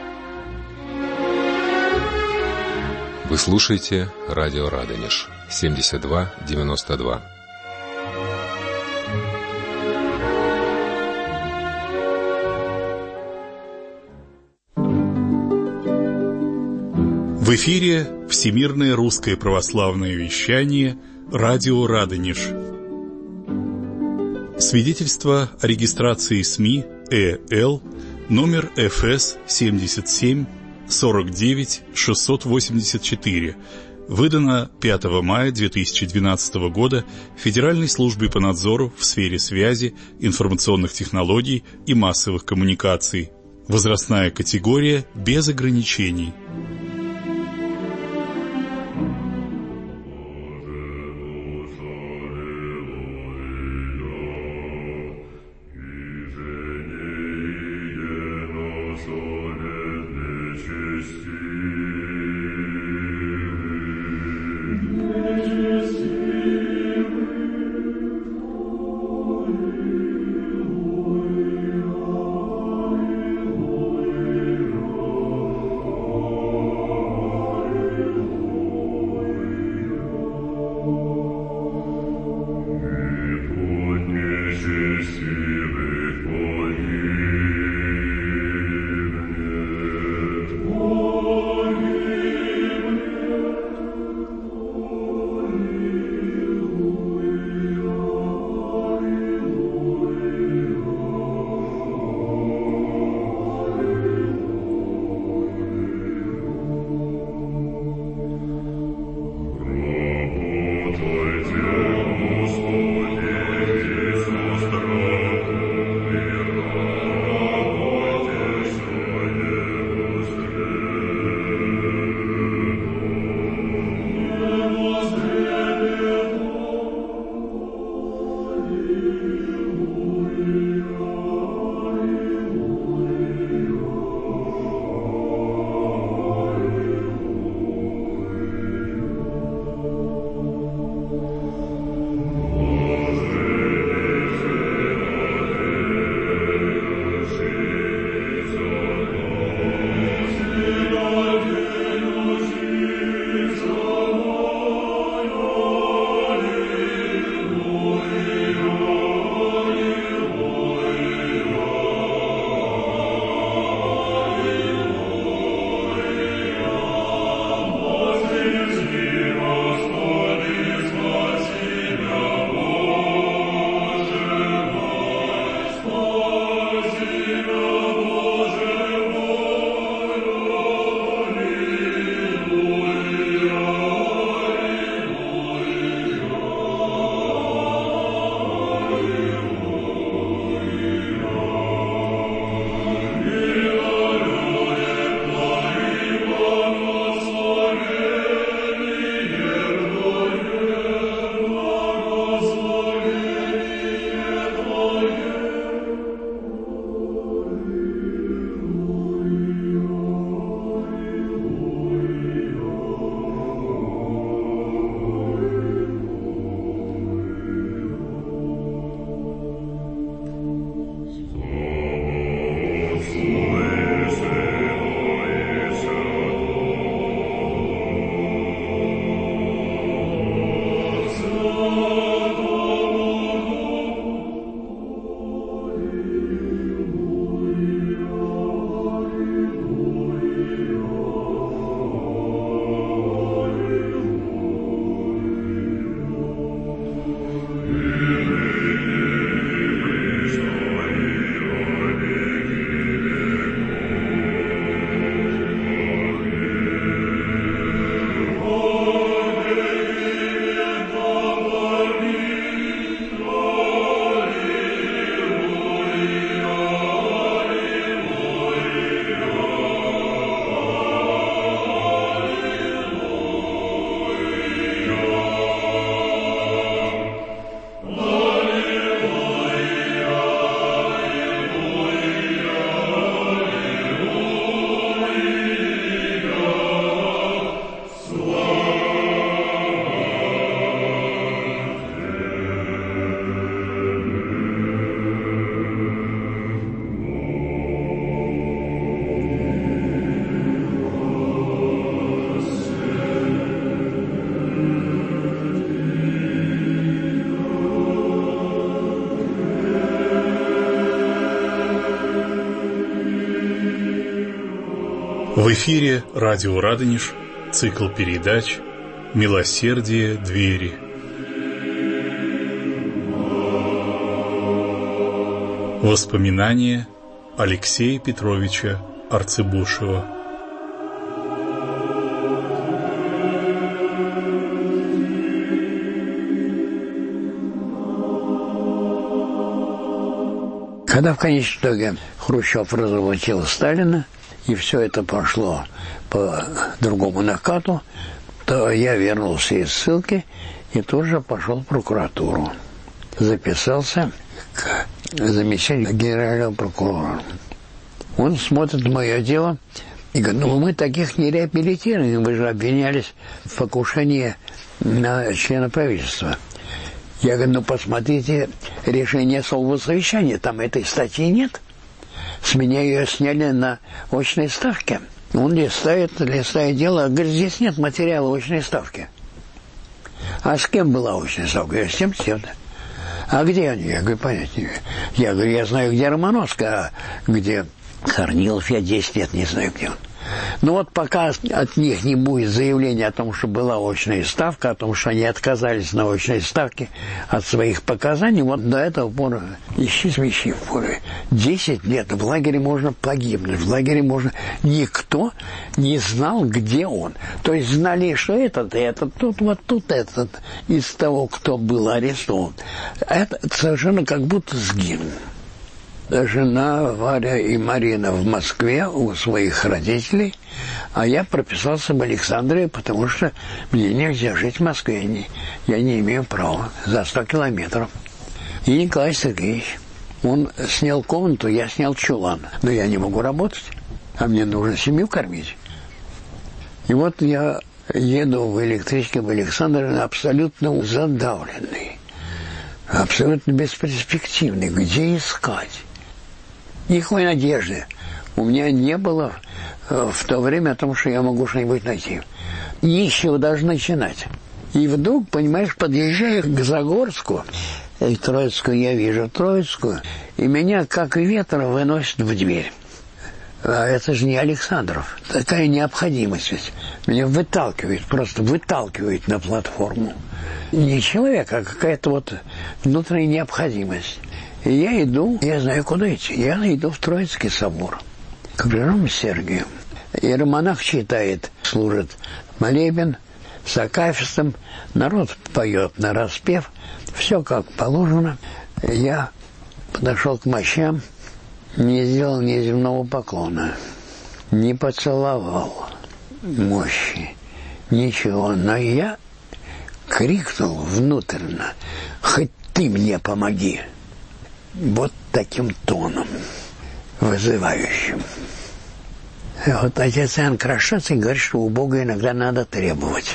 Вы слушаете радио Радонеж 72-92. В эфире Всемирное русское православное вещание радио Радонеж. Свидетельство о регистрации СМИ ЭЛ номер ФС 77 49 684, выдано 5 мая 2012 года Федеральной службой по надзору в сфере связи, информационных технологий и массовых коммуникаций. Возрастная категория без ограничений. В эфире радио «Радонеж», цикл передач «Милосердие двери». Воспоминания Алексея Петровича Арцебушева. Когда в конечном итоге Хрущев разоблачил Сталина, и все это пошло по другому накату, то я вернулся из ссылки и тут же пошел в прокуратуру. Записался к заместителю генерального прокурора. Он смотрит мое дело и говорит: ну мы таких не реабилитируем, вы же обвинялись в покушении на члена правительства. Я говорю: ну посмотрите решение особого совещания, там этой статьи нет. С меня ее сняли на очной ставке. Он листает дело, говорит: здесь нет материала очной ставки. А с кем была очная ставка? Я говорю: с тем-то. А где они? Я говорю: понятия не имею. Я говорю: я знаю, где Романовская, а где Корнилов, я 10 лет не знаю, где он. Но вот пока от них не будет заявления о том, что была очная ставка, о том, что они отказались на очной ставке от своих показаний, вот до этого пора ищи свищи в поле. 10 лет в лагере можно погибнуть, в лагере можно... Никто не знал, где он. То есть знали, что этот, тут, вот тут этот, из того, кто был арестован. Это совершенно как будто сгинул. Жена Варя и Марина в Москве у своих родителей, а я прописался в Александре, потому что мне нельзя жить в Москве, я не имею права, за 100 километров. И Николай Сергеевич, он снял комнату, я снял чулан, но я не могу работать, а мне нужно семью кормить. И вот я еду в электричке в Александре, абсолютно задавленный, абсолютно бесперспективный, где искать? Никакой надежды у меня не было в то время о том, что я могу что-нибудь найти. Ничего даже начинать. И вдруг, понимаешь, подъезжаю к Загорску, и Троицкую я вижу, Троицкую, и меня как ветром выносит в дверь. А это же не Александров. Такая необходимость ведь. Меня выталкивает, просто выталкивает на платформу. Не человек, а какая-то вот внутренняя необходимость. И я иду, я знаю, куда идти. Я иду в Троицкий собор к Блаженному Сергию. Иеромонах читает, служит молебен с акафистом. Народ поет на распев. Все как положено. Я подошел к мощам, не сделал ни земного поклона, не поцеловал мощи, ничего. Но я крикнул внутренно: хоть ты мне помоги. Вот таким тоном, вызывающим. И вот отец Иоанн Кронштадтский говорит, что у Бога иногда надо требовать.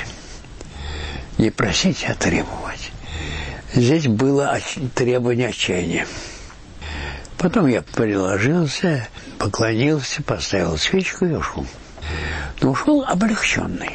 Не просить, а требовать. Здесь было требование отчаяния. Потом я приложился, поклонился, поставил свечку и ушел. Но ушел облегченный.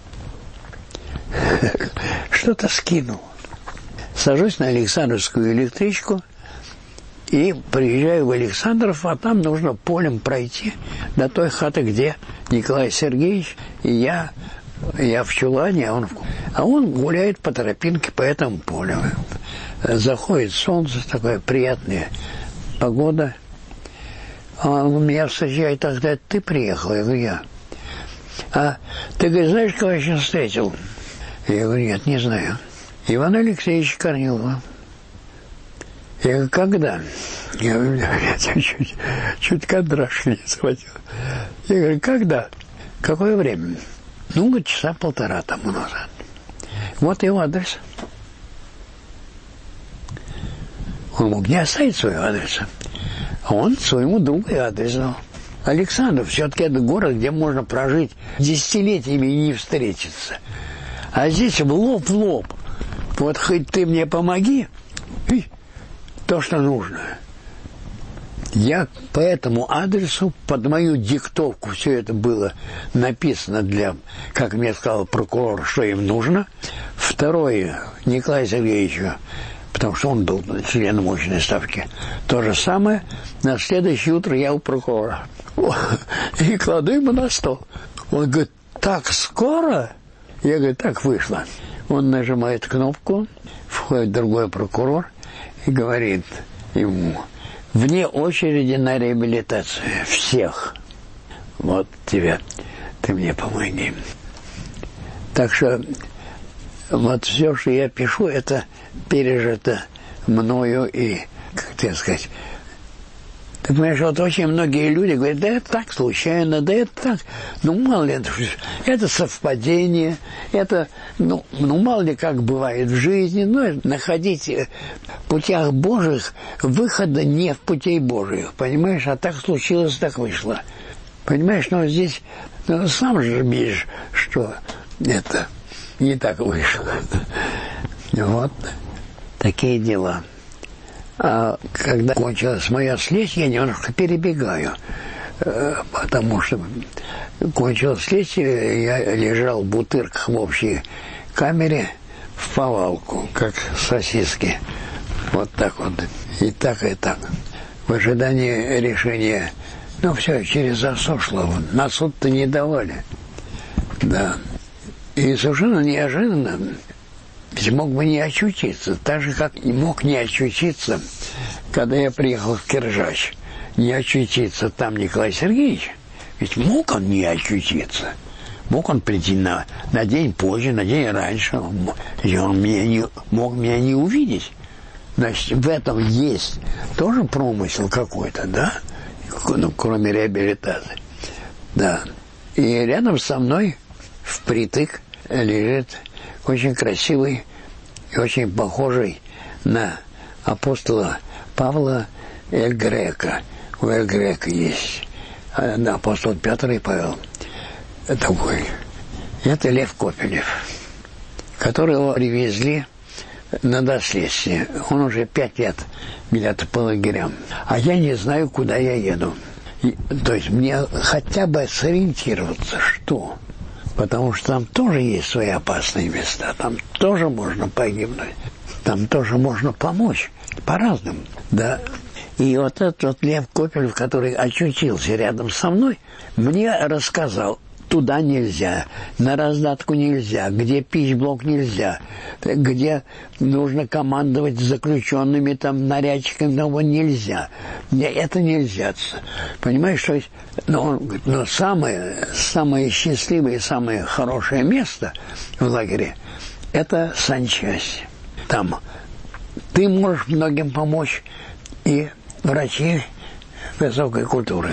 Что-то скинул. Сажусь на Александровскую электричку и приезжаю в Александров, а там нужно полем пройти до той хаты, где Николай Сергеевич и я в чулане, а он гуляет по тропинке по этому полю. Заходит солнце, такая приятная погода. А он меня встречает, тогда ты приехал, я говорю: я. А ты, говоришь, знаешь, кого я сейчас встретил? Я говорю: нет, не знаю. Иван Алексеевич Корнилова. Я говорю: когда? Я говорю: чуть дрожь не схватил. Я говорю: когда? Какое время? Ну, говорит, часа полтора тому назад. Вот его адрес. Он мог не оставить своего адреса, а он своему другу и адрес дал. Александров все-таки это город, где можно прожить десятилетиями и не встретиться. А здесь лоб в лоб. Вот хоть ты мне помоги, то, что нужно. Я по этому адресу, под мою диктовку, все это было написано для, как мне сказал прокурор, что им нужно. Второе, Николаю Сергеевичу потому что он был членом очной ставки. То же самое на следующее утро я у прокурора. И кладу ему на стол. Он говорит, так скоро? Я говорю, так вышло. Он нажимает кнопку, входит другой прокурор и говорит ему, вне очереди на реабилитацию всех. Вот тебе, ты мне помоги. Так что вот все, что я пишу, это пережито мною и, как тебе сказать, ты понимаешь, вот очень многие люди говорят, да это так случайно, да это так, ну мало ли, это совпадение, это, ну мало ли как бывает в жизни, но находить в путях Божьих выхода не в путей Божьих, понимаешь, а так случилось, так вышло. Понимаешь, но здесь, ну, сам же видишь, что это не так вышло. Вот такие дела. А когда кончилось мое следствие, я немножко перебегаю, потому что кончилось следствие, я лежал в бутырках в общей камере в повалку, как сосиски. Вот так вот. И так, и так. В ожидании решения. Ну, все, через засов шло. На суд-то не давали. Да. И совершенно неожиданно мог бы не очутиться, так же, как не мог не очутиться, когда я приехал в Киржач, не очутиться там Николай Сергеевич. Ведь мог он не очутиться. Мог он прийти на день позже, на день раньше. И он мог меня не увидеть. Значит, в этом есть тоже промысел какой-то, да? Ну, кроме реабилитации. Да. И рядом со мной впритык лежит очень красивый и очень похожий на апостола Павла Эль Грека. У Эль Грека есть апостол Петр и Павел. Такой. Это Лев Копелев, которого привезли на доследствие. Он уже 5 лет где-то по лагерям. А я не знаю, куда я еду. То есть мне хотя бы сориентироваться, что... Потому что там тоже есть свои опасные места. Там тоже можно погибнуть. Там тоже можно помочь. По-разному. Да. И вот этот вот Лев Копелев, который очутился рядом со мной, мне рассказал, туда нельзя, на раздатку нельзя, где пищблок нельзя, где нужно командовать заключенными, там, нарядчиками, того нельзя. Это нельзя. Понимаешь, то есть, но самое счастливое и самое хорошее место в лагере – это санчасть. Там ты можешь многим помочь, и врачи высокой культуры.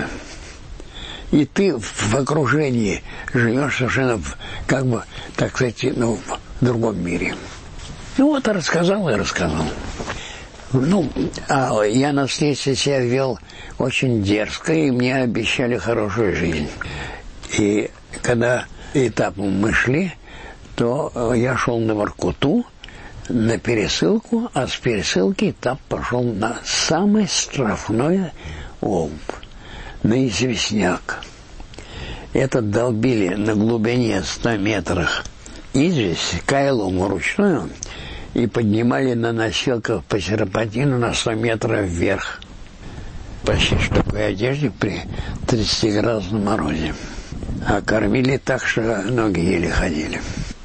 И ты в окружении живешь совершенно, как бы, так сказать, в другом мире. Ну вот, рассказал и рассказал. Ну, а я на следствии себя вел очень дерзко, и мне обещали хорошую жизнь. И когда этапом мы шли, то я шел на Воркуту, на пересылку, а с пересылки этап пошел на самый штрафной олб, на известняк. Это долбили на глубине 100 метрах известь кайлом вручную и поднимали на носилках по серпантину на 100 метров вверх. Почти в такой одежде при 30-градусном морозе. А кормили так, что ноги еле ходили.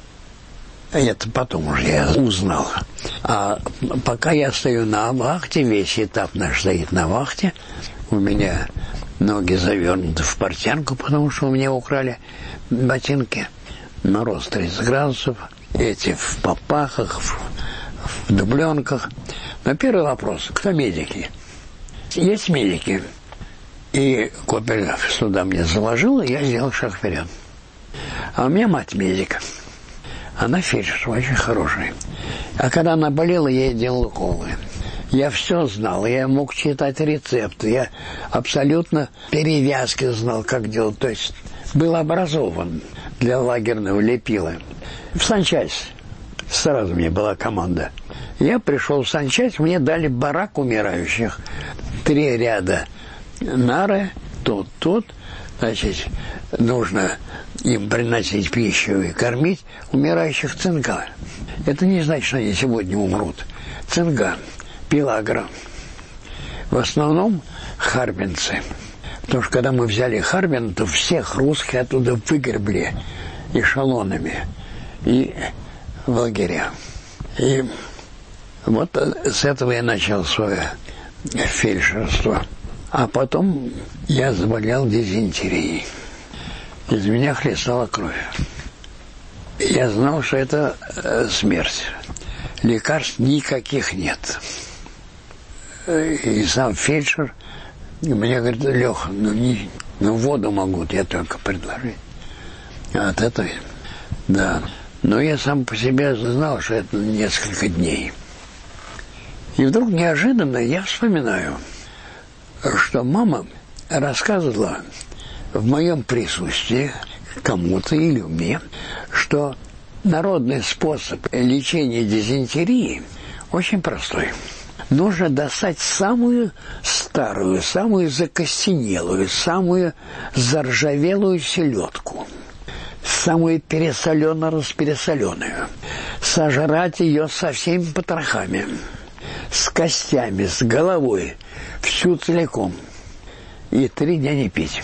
Это потом уже я узнал. А пока я стою на вахте, весь этап наш стоит на вахте, у меня ноги завернуты в портянку, потому что у меня украли ботинки. Мороз 30 градусов, эти в попахах, в дубленках. Но первый вопрос, кто медики? Есть медики. И Копелев сюда мне заложил, и я сделал шаг вперед. А у меня мать медик. Она фельдшер, очень хорошая. А когда она болела, я ей делал уколы. Я все знал, я мог читать рецепты, я абсолютно перевязки знал, как делать. То есть был образован для лагерного лепила. В санчасть сразу мне была команда. Я пришел в санчасть, мне дали барак умирающих. 3 ряда нары, тут, значит, нужно им приносить пищу и кормить умирающих цинга. Это не значит, что они сегодня умрут. Цинга, пилагра. В основном харбинцы. Потому что когда мы взяли Харбин, то всех русских оттуда выгребли эшелонами и в лагеря. И вот с этого я начал свое фельдшерство. А потом я заболел дизентерией. Из меня хлестала кровь. Я знал, что это смерть. Лекарств никаких нет. И сам фельдшер мне говорит: Леха, воду могу я только предложить. А от этого, да. Но я сам по себе знал, что это несколько дней. И вдруг неожиданно я вспоминаю, что мама рассказывала в моем присутствии кому-то или мне, что народный способ лечения дизентерии очень простой. Нужно достать самую старую, самую закостенелую, самую заржавелую селедку, самую пересолено-распересоленную, сожрать ее со всеми потрохами, с костями, с головой, всю целиком, и 3 дня не пить.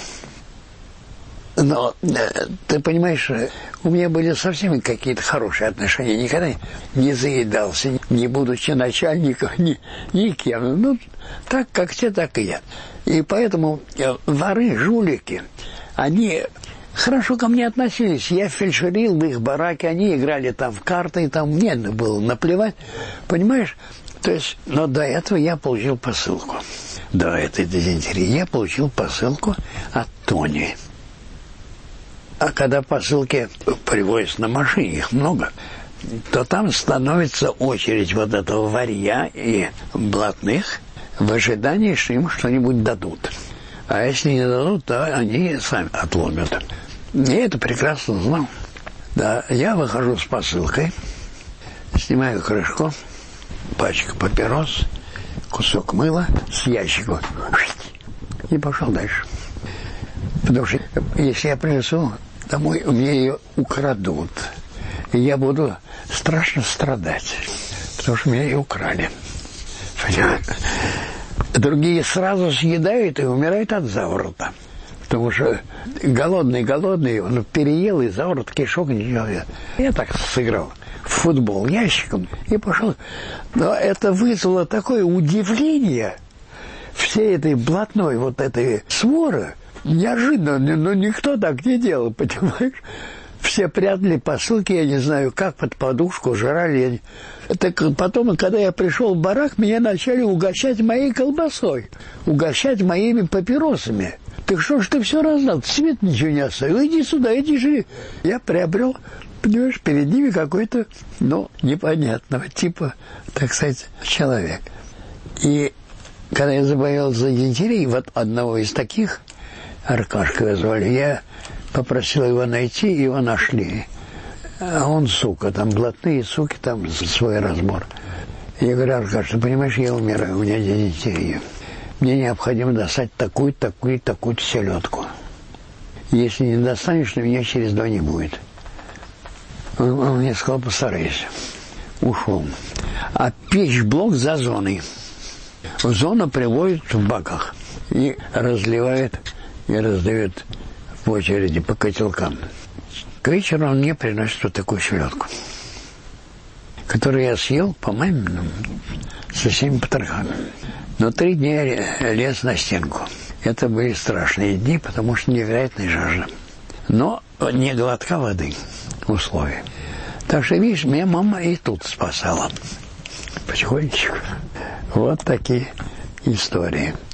Но, ты понимаешь, у меня были совсем какие-то хорошие отношения. Никогда не заедался, не будучи начальником, никем. Ну, так, как те, так и я. И поэтому воры, жулики, они хорошо ко мне относились. Я фельдшерил в их бараке, они играли там в карты, и там мне было наплевать. Понимаешь? То есть, но до этого я получил посылку. До этой дизентерии я получил посылку от Тони. А когда посылки привозят на машине, их много, то там становится очередь вот этого варья и блатных в ожидании, что им что-нибудь дадут. А если не дадут, то они сами отломят. Я это прекрасно знал. Да, я выхожу с посылкой, снимаю крышку, пачка папирос, кусок мыла с ящика и пошел дальше. Потому что если я принесу домой, у меня ее украдут. И я буду страшно страдать, потому что меня ее украли. Понимаете? Другие сразу съедают и умирают от заворота. Потому что голодный, он переел и заворот кишок ничего. Я так сыграл в футбол ящиком и пошел. Но это вызвало такое удивление всей этой блатной вот этой своры. Неожиданно, но никто так не делал, понимаешь? Все прятали посылки, я не знаю, как под подушку, жрали. Так потом, когда я пришел в барак, меня начали угощать моей колбасой, угощать моими папиросами. Так что ж ты все раздал? Свет ничего не оставил. Иди сюда, иди жри. Я приобрел, понимаешь, перед ними какой-то, непонятного типа, так сказать, человек. И когда я заболел за дизентерией, вот одного из таких, Аркашка его звали, я попросил его найти, его нашли. А он, сука, там блатные суки, там свой разбор. Я говорю: Аркаш, ты понимаешь, я умираю, у меня дизентерия. Мне необходимо достать такую-то селедку. Если не достанешь, то меня через 2 не будет. Он мне сказал: постарайся. Ушел. А печь-блок за зоной. Зона приводит в баках и разливает и раздает в очереди по котелкам. К вечеру он мне приносит вот такую селедку, которую я съел, по-моему, со всеми потрохами. Но 3 дня я лез на стенку. Это были страшные дни, потому что невероятная жажда. Но не глотка воды условия. Так что, видишь, меня мама и тут спасала. Потихонечку. Вот такие истории.